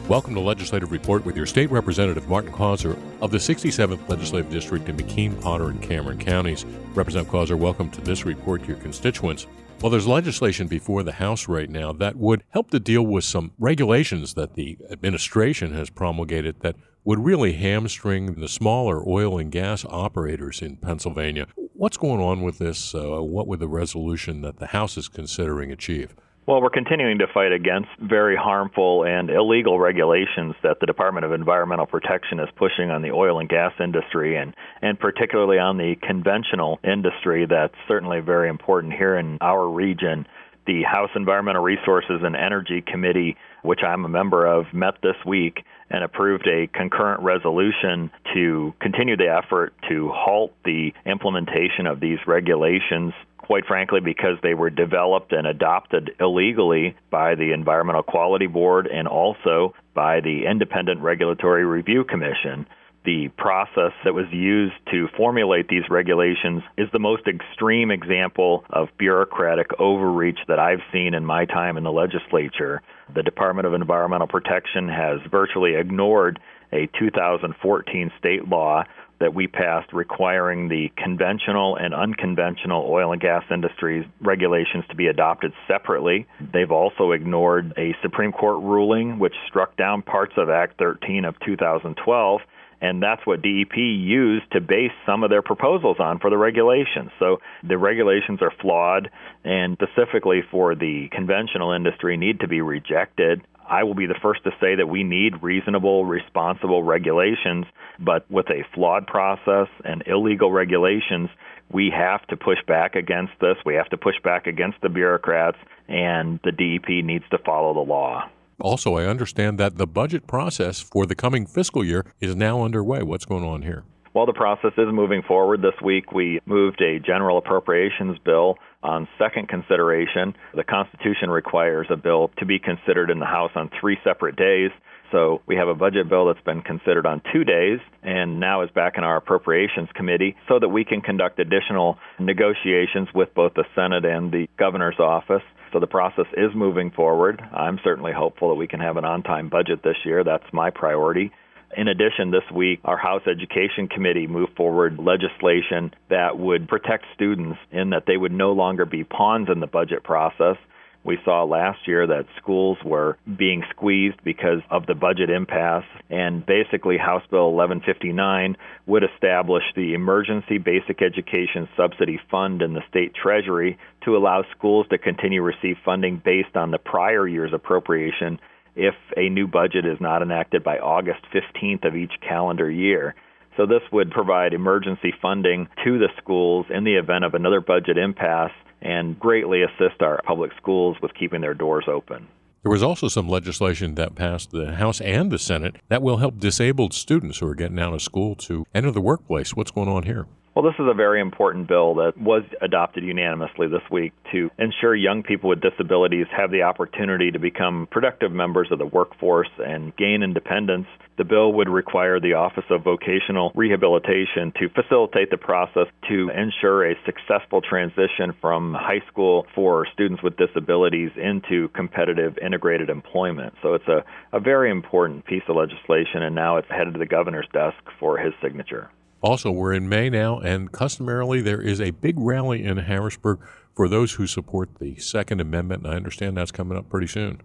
Welcome to Legislative Report with your State Representative Martin Causer of the 67th Legislative District in McKean, Potter, and Cameron counties. Representative Causer, welcome to this report to your constituents. Well, there's legislation before the House right now that would help to deal with some regulations that the administration has promulgated that would really hamstring the smaller oil and gas operators in Pennsylvania. What's going on with this? What would the resolution that the House is considering achieve? Well, we're continuing to fight against very harmful and illegal regulations that the Department of Environmental Protection is pushing on the oil and gas industry and particularly on the conventional industry that's certainly very important here in our region. The House Environmental Resources and Energy Committee, which I'm a member of, met this week and approved a concurrent resolution to continue the effort to halt the implementation of these regulations, quite frankly, because they were developed and adopted illegally by the Environmental Quality Board and also by the Independent Regulatory Review Commission. The process that was used to formulate these regulations is the most extreme example of bureaucratic overreach that I've seen in my time in the legislature. The Department of Environmental Protection has virtually ignored a 2014 state law that we passed requiring the conventional and unconventional oil and gas industries regulations to be adopted separately. They've also ignored a Supreme Court ruling which struck down parts of Act 13 of 2012, and that's what DEP used to base some of their proposals on for the regulations. So the regulations are flawed and specifically for the conventional industry need to be rejected. I will be the first to say that we need reasonable, responsible regulations, but with a flawed process and illegal regulations, we have to push back against this. We have to push back against the bureaucrats, and the DEP needs to follow the law. Also, I understand that the budget process for the coming fiscal year is now underway. What's going on here? Well, the process is moving forward. This week we moved a general appropriations bill on second consideration. The Constitution requires a bill to be considered in the House on 3 separate days. So we have a budget bill that's been considered on 2 days and now is back in our Appropriations Committee so that we can conduct additional negotiations with both the Senate and the governor's office. So the process is moving forward. I'm certainly hopeful that we can have an on-time budget this year. That's my priority. In addition, this week, our House Education Committee moved forward legislation that would protect students in that they would no longer be pawns in the budget process. We saw last year that schools were being squeezed because of the budget impasse, and basically House Bill 1159 would establish the Emergency Basic Education Subsidy Fund in the state treasury to allow schools to continue to receive funding based on the prior year's appropriation if a new budget is not enacted by August 15th of each calendar year. So this would provide emergency funding to the schools in the event of another budget impasse and greatly assist our public schools with keeping their doors open. There was also some legislation that passed the House and the Senate that will help disabled students who are getting out of school to enter the workplace. What's going on here? Well, this is a very important bill that was adopted unanimously this week to ensure young people with disabilities have the opportunity to become productive members of the workforce and gain independence. The bill would require the Office of Vocational Rehabilitation to facilitate the process to ensure a successful transition from high school for students with disabilities into competitive integrated employment. So it's a very important piece of legislation, and now it's headed to the governor's desk for his signature. Also, we're in May now, and customarily there is a big rally in Harrisburg for those who support the Second Amendment, and I understand that's coming up pretty soon.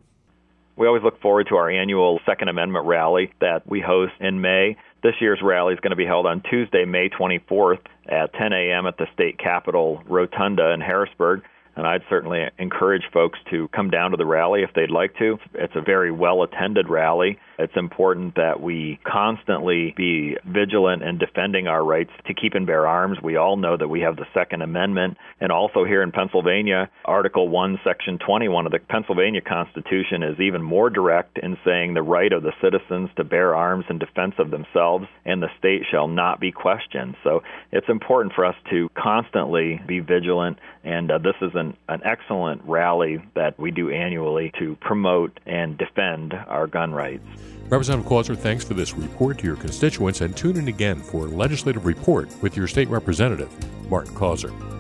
We always look forward to our annual Second Amendment rally that we host in May. This year's rally is going to be held on Tuesday, May 24th at 10 a.m. at the State Capitol Rotunda in Harrisburg. And I'd certainly encourage folks to come down to the rally if they'd like to. It's a very well-attended rally. It's important that we constantly be vigilant in defending our rights to keep and bear arms. We all know that we have the Second Amendment. And also here in Pennsylvania, Article 1, Section 21 of the Pennsylvania Constitution is even more direct in saying the right of the citizens to bear arms in defense of themselves and the state shall not be questioned. So it's important for us to constantly be vigilant, and this is an excellent rally that we do annually to promote and defend our gun rights. Representative Causer, thanks for this report to your constituents, and tune in again for Legislative Report with your state representative, Martin Causer.